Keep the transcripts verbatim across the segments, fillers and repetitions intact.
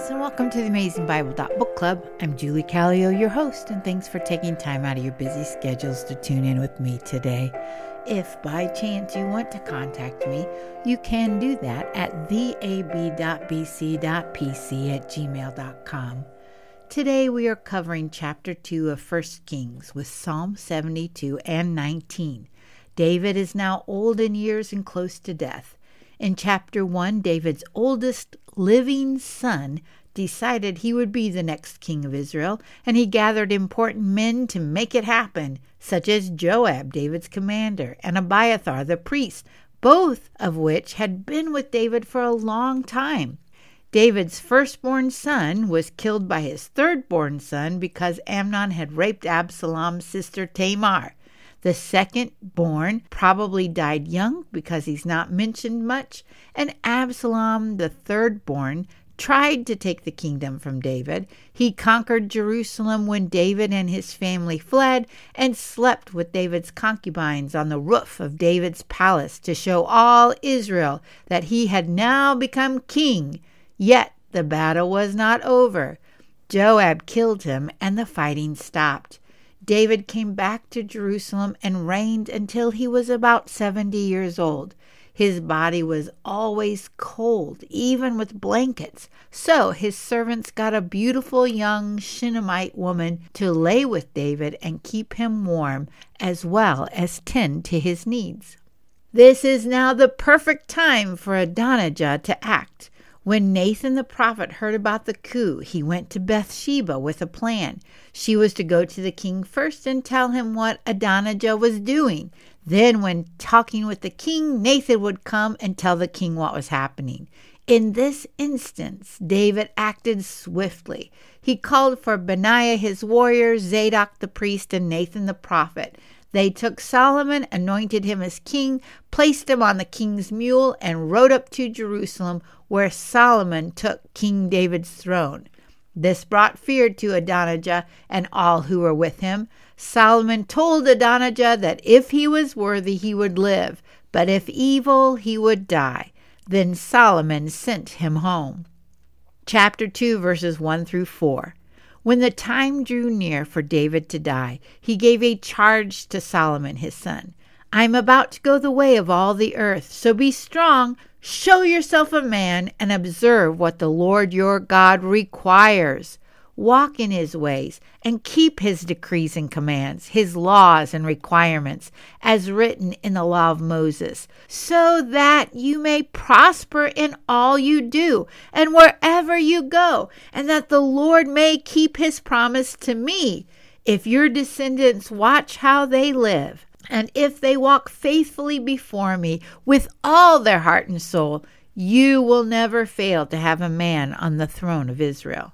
friends, and welcome to the Amazing Bible Book Club. I'm Julie Callio, your host, and thanks for taking time out of your busy schedules to tune in with me today. If by chance you want to contact me, you can do that at the a b dot b c dot p c at gmail dot com. Today we are covering chapter two of First Kings with Psalm seventy-two and nineteen. David is now old in years and close to death. In chapter one, David's oldest living son decided he would be the next king of Israel, and he gathered important men to make it happen, such as Joab, David's commander, and Abiathar, the priest, both of which had been with David for a long time. David's firstborn son was killed by his thirdborn son because Amnon had raped Absalom's sister Tamar. The second-born probably died young because he's not mentioned much, and Absalom, the third-born, tried to take the kingdom from David. He conquered Jerusalem when David and his family fled and slept with David's concubines on the roof of David's palace to show all Israel that he had now become king. Yet the battle was not over. Joab killed him, and the fighting stopped. David came back to Jerusalem and reigned until he was about seventy years old. His body was always cold, even with blankets, so his servants got a beautiful young Shunammite woman to lay with David and keep him warm, as well as tend to his needs. This is now the perfect time for Adonijah to act. When Nathan the prophet heard about the coup, he went to Bathsheba with a plan. She was to go to the king first and tell him what Adonijah was doing. Then, when talking with the king, Nathan would come and tell the king what was happening. In this instance, David acted swiftly. He called for Benaiah his warrior, Zadok the priest, and Nathan the prophet. They took Solomon, anointed him as king, placed him on the king's mule, and rode up to Jerusalem, where Solomon took King David's throne. This brought fear to Adonijah and all who were with him. Solomon told Adonijah that if he was worthy, he would live, but if evil, he would die. Then Solomon sent him home. Chapter two, verses one through four. When the time drew near for David to die, he gave a charge to Solomon his son. I am about to go the way of all the earth, so be strong, show yourself a man, and observe what the Lord your God requires. Walk in his ways, and keep his decrees and commands, his laws and requirements, as written in the law of Moses, so that you may prosper in all you do, and wherever you go, and that the Lord may keep his promise to me, if your descendants watch how they live. And if they walk faithfully before me with all their heart and soul, you will never fail to have a man on the throne of Israel.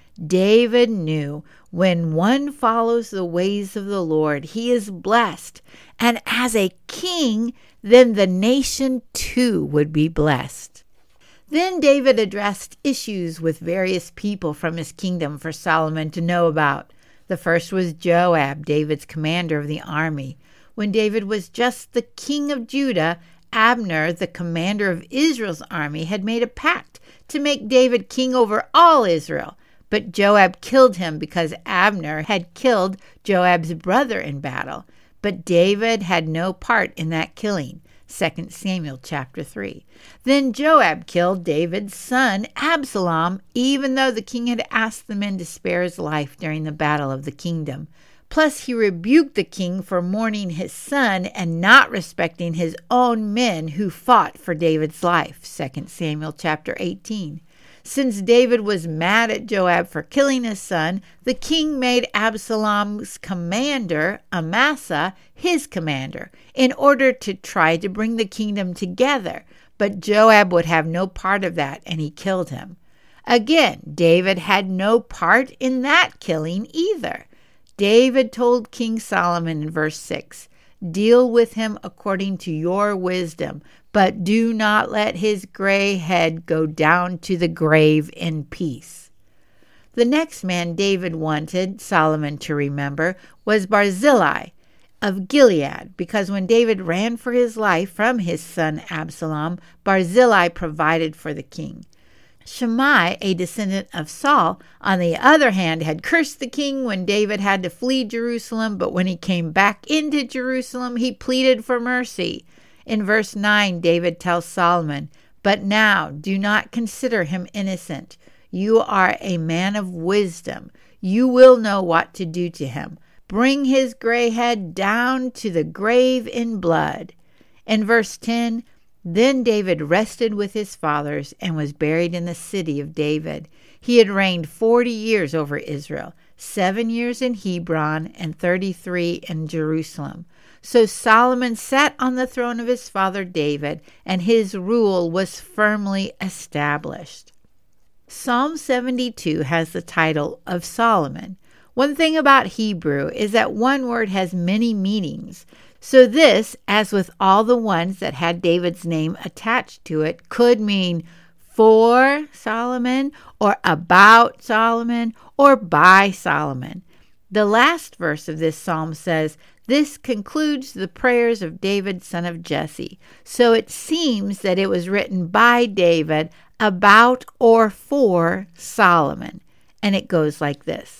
David knew when one follows the ways of the Lord, he is blessed. And as a king, then the nation too would be blessed. Then David addressed issues with various people from his kingdom for Solomon to know about. The first was Joab, David's commander of the army. When David was just the king of Judah, Abner, the commander of Israel's army, had made a pact to make David king over all Israel. But Joab killed him because Abner had killed Joab's brother in battle. But David had no part in that killing. Second Samuel chapter three. Then Joab killed David's son Absalom, even though the king had asked the men to spare his life during the battle of the kingdom. Plus, he rebuked the king for mourning his son and not respecting his own men who fought for David's life. Second Samuel chapter eighteen. Since David was mad at Joab for killing his son, the king made Absalom's commander, Amasa, his commander, in order to try to bring the kingdom together. But Joab would have no part of that, and he killed him. Again, David had no part in that killing either. David told King Solomon in verse six, "Deal with him according to your wisdom, but do not let his gray head go down to the grave in peace." The next man David wanted Solomon to remember was Barzillai of Gilead, because when David ran for his life from his son Absalom, Barzillai provided for the king. Shimei, a descendant of Saul, on the other hand, had cursed the king when David had to flee Jerusalem, but when he came back into Jerusalem, he pleaded for mercy. In verse nine, David tells Solomon, "But now do not consider him innocent. You are a man of wisdom. You will know what to do to him. Bring his gray head down to the grave in blood." In verse ten, then David rested with his fathers and was buried in the city of David. He had reigned forty years over Israel, seven years in Hebron and thirty-three in Jerusalem. So Solomon sat on the throne of his father David, and his rule was firmly established. Psalm seventy-two has the title of Solomon. One thing about Hebrew is that one word has many meanings. So this, as with all the ones that had David's name attached to it, could mean for Solomon, or about Solomon, or by Solomon. The last verse of this psalm says, "This concludes the prayers of David, son of Jesse." So it seems that it was written by David about or for Solomon. And it goes like this.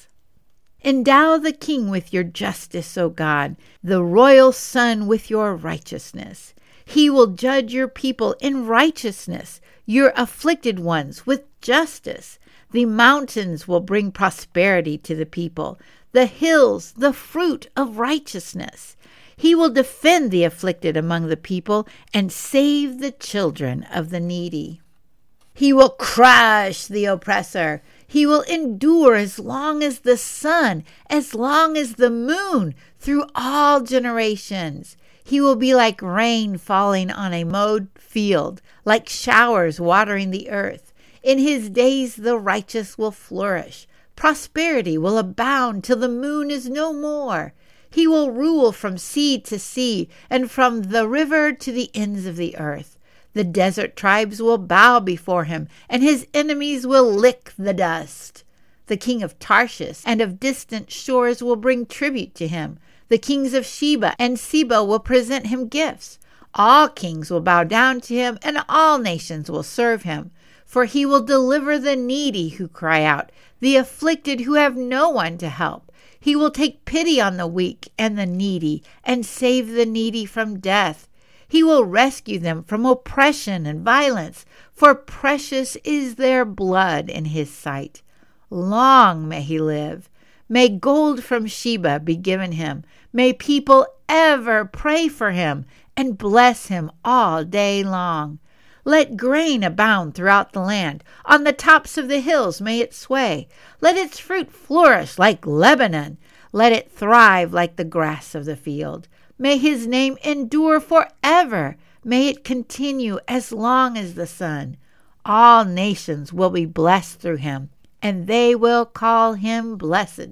Endow the king with your justice, O God, the royal son with your righteousness. He will judge your people in righteousness, your afflicted ones with justice. The mountains will bring prosperity to the people, the hills the fruit of righteousness. He will defend the afflicted among the people and save the children of the needy. He will crush the oppressor. He will endure as long as the sun, as long as the moon, through all generations. He will be like rain falling on a mowed field, like showers watering the earth. In his days the righteous will flourish. Prosperity will abound till the moon is no more. He will rule from sea to sea and from the river to the ends of the earth. The desert tribes will bow before him, and his enemies will lick the dust. The king of Tarshish and of distant shores will bring tribute to him. The kings of Sheba and Seba will present him gifts. All kings will bow down to him, and all nations will serve him. For he will deliver the needy who cry out, the afflicted who have no one to help. He will take pity on the weak and the needy, and save the needy from death. He will rescue them from oppression and violence, for precious is their blood in his sight. Long may he live. May gold from Sheba be given him. May people ever pray for him and bless him all day long. Let grain abound throughout the land. On the tops of the hills may it sway. Let its fruit flourish like Lebanon. Let it thrive like the grass of the field. May his name endure forever. May it continue as long as the sun. All nations will be blessed through him, and they will call him blessed.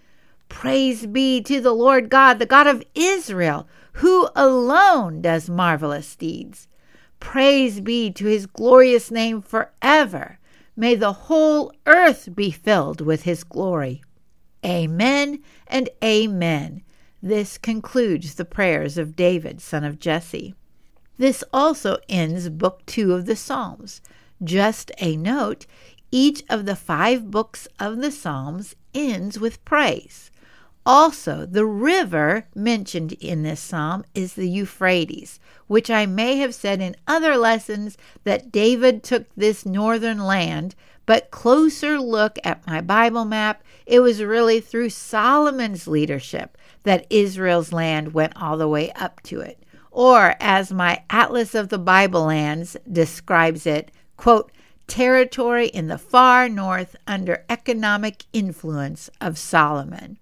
Praise be to the Lord God, the God of Israel, who alone does marvelous deeds. Praise be to his glorious name forever. May the whole earth be filled with his glory. Amen and amen. This concludes the prayers of David, son of Jesse. This also ends Book Two of the Psalms. Just a note, each of the five books of the Psalms ends with praise. Also, the river mentioned in this psalm is the Euphrates, which I may have said in other lessons that David took this northern land, but closer look at my Bible map, it was really through Solomon's leadership that Israel's land went all the way up to it. Or, as my Atlas of the Bible Lands describes it, quote, territory in the far north under economic influence of Solomon.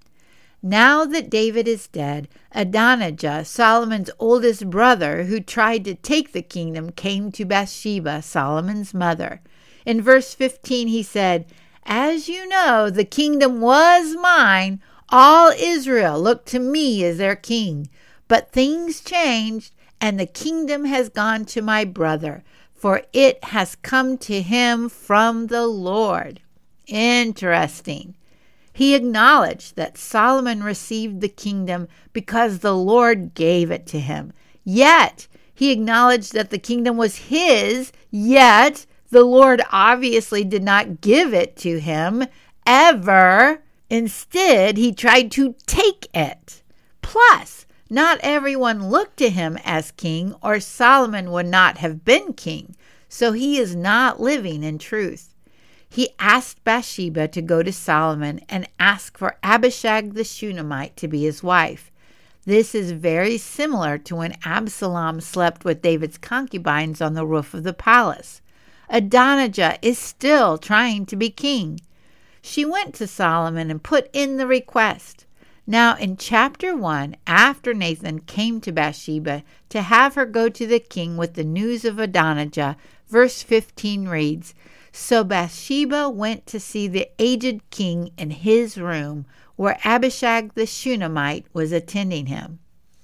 Now that David is dead, Adonijah, Solomon's oldest brother, who tried to take the kingdom, came to Bathsheba, Solomon's mother. In verse fifteen he said, "As you know, the kingdom was mine. All Israel looked to me as their king. But things changed, and the kingdom has gone to my brother, for it has come to him from the Lord." Interesting. He acknowledged that Solomon received the kingdom because the Lord gave it to him. Yet, he acknowledged that the kingdom was his, yet The Lord obviously did not give it to him, ever. Instead, he tried to take it. Plus, not everyone looked to him as king, or Solomon would not have been king, so he is not living in truth. He asked Bathsheba to go to Solomon and ask for Abishag the Shunammite to be his wife. This is very similar to when Absalom slept with David's concubines on the roof of the palace. Adonijah is still trying to be king. She went to Solomon and put in the request. Now in chapter one, after Nathan came to Bathsheba to have her go to the king with the news of Adonijah, verse fifteen reads, "So Bathsheba went to see the aged king in his room, where Abishag the Shunammite was attending him."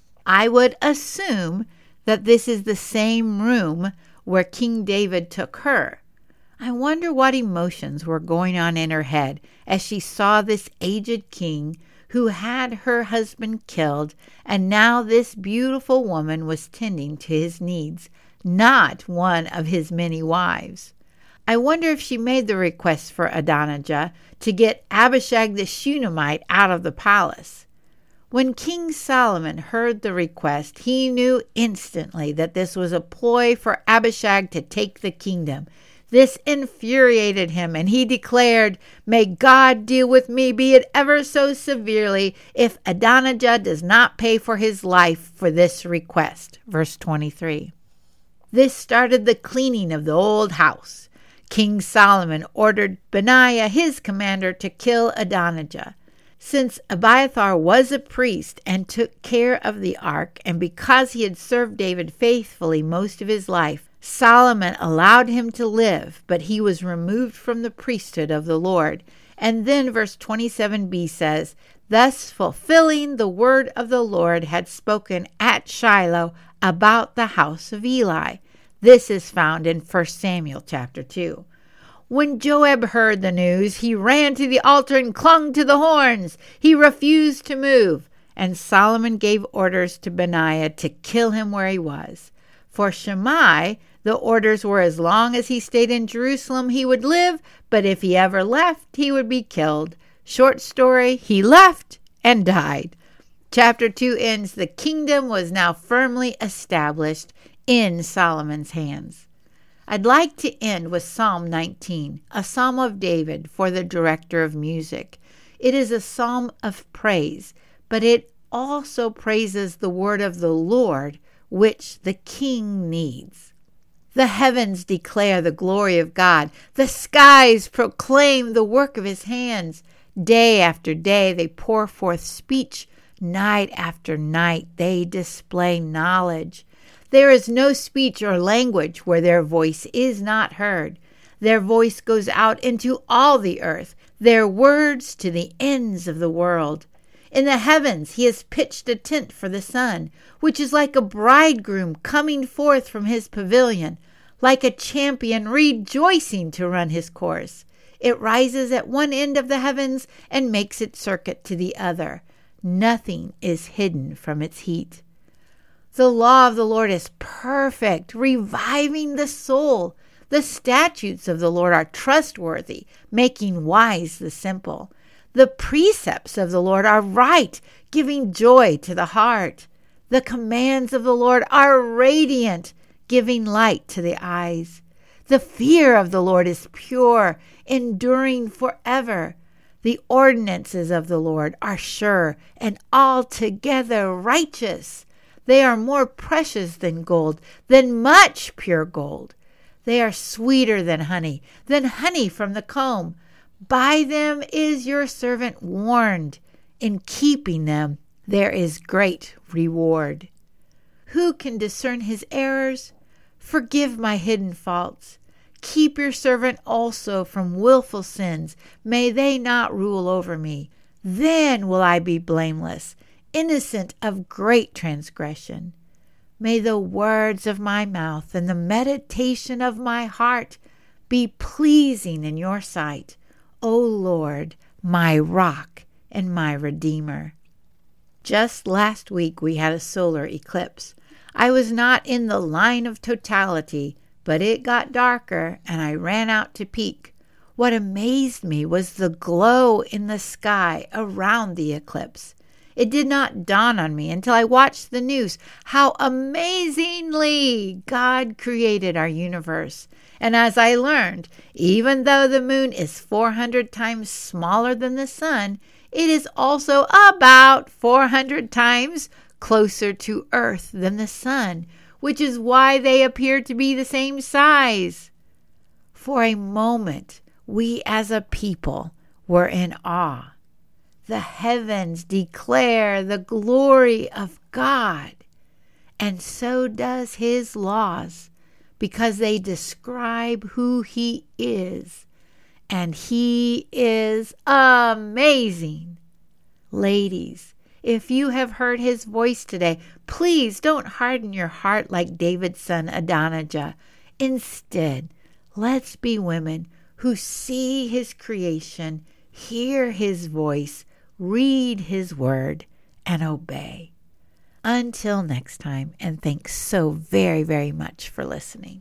I would assume that this is the same room where King David took her. I wonder what emotions were going on in her head as she saw this aged king who had her husband killed, and now this beautiful woman was tending to his needs, not one of his many wives. I wonder if she made the request for Adonijah to get Abishag the Shunammite out of the palace. When King Solomon heard the request, he knew instantly that this was a ploy for Abishag to take the kingdom. This infuriated him, and he declared, "May God deal with me, be it ever so severely, if Adonijah does not pay for his life for this request." Verse twenty-three. This started the cleaning of the old house. King Solomon ordered Benaiah, his commander, to kill Adonijah. Since Abiathar was a priest and took care of the ark, and because he had served David faithfully most of his life, Solomon allowed him to live, but he was removed from the priesthood of the Lord. And then verse twenty-seven b says, "Thus fulfilling the word of the Lord had spoken at Shiloh about the house of Eli." This is found in First Samuel chapter two. When Joab heard the news, he ran to the altar and clung to the horns. He refused to move, and Solomon gave orders to Benaiah to kill him where he was. For Shimei, the orders were as long as he stayed in Jerusalem, he would live, but if he ever left, he would be killed. Short story, he left and died. Chapter two ends, the kingdom was now firmly established in Solomon's hands. I'd like to end with Psalm nineteen, a psalm of David for the director of music. It is a psalm of praise, but it also praises the word of the Lord, which the king needs. The heavens declare the glory of God. The skies proclaim the work of his hands. Day after day they pour forth speech. Night after night they display knowledge. There is no speech or language where their voice is not heard. Their voice goes out into all the earth, their words to the ends of the world. In the heavens he has pitched a tent for the sun, which is like a bridegroom coming forth from his pavilion, like a champion rejoicing to run his course. It rises at one end of the heavens and makes its circuit to the other. Nothing is hidden from its heat. The law of the Lord is perfect, reviving the soul. The statutes of the Lord are trustworthy, making wise the simple. The precepts of the Lord are right, giving joy to the heart. The commands of the Lord are radiant, giving light to the eyes. The fear of the Lord is pure, enduring forever. The ordinances of the Lord are sure and altogether righteous. They are more precious than gold, than much pure gold. They are sweeter than honey, than honey from the comb. By them is your servant warned. In keeping them there is great reward. Who can discern his errors? Forgive my hidden faults. Keep your servant also from willful sins. May they not rule over me. Then will I be blameless, innocent of great transgression. May the words of my mouth and the meditation of my heart be pleasing in your sight, O Lord, my rock and my redeemer. Just last week we had a solar eclipse. I was not in the line of totality, but it got darker and I ran out to peek. What amazed me was the glow in the sky around the eclipse. It did not dawn on me until I watched the news how amazingly God created our universe. And as I learned, even though the moon is four hundred times smaller than the sun, it is also about four hundred times closer to Earth than the sun, which is why they appear to be the same size. For a moment, we as a people were in awe. The heavens declare the glory of God, and so does his laws, because they describe who he is, and he is amazing. Ladies, if you have heard his voice today, please don't harden your heart like David's son Adonijah. Instead, let's be women who see his creation, hear his voice, read his word, and obey. Until next time, and thanks so very, very much for listening.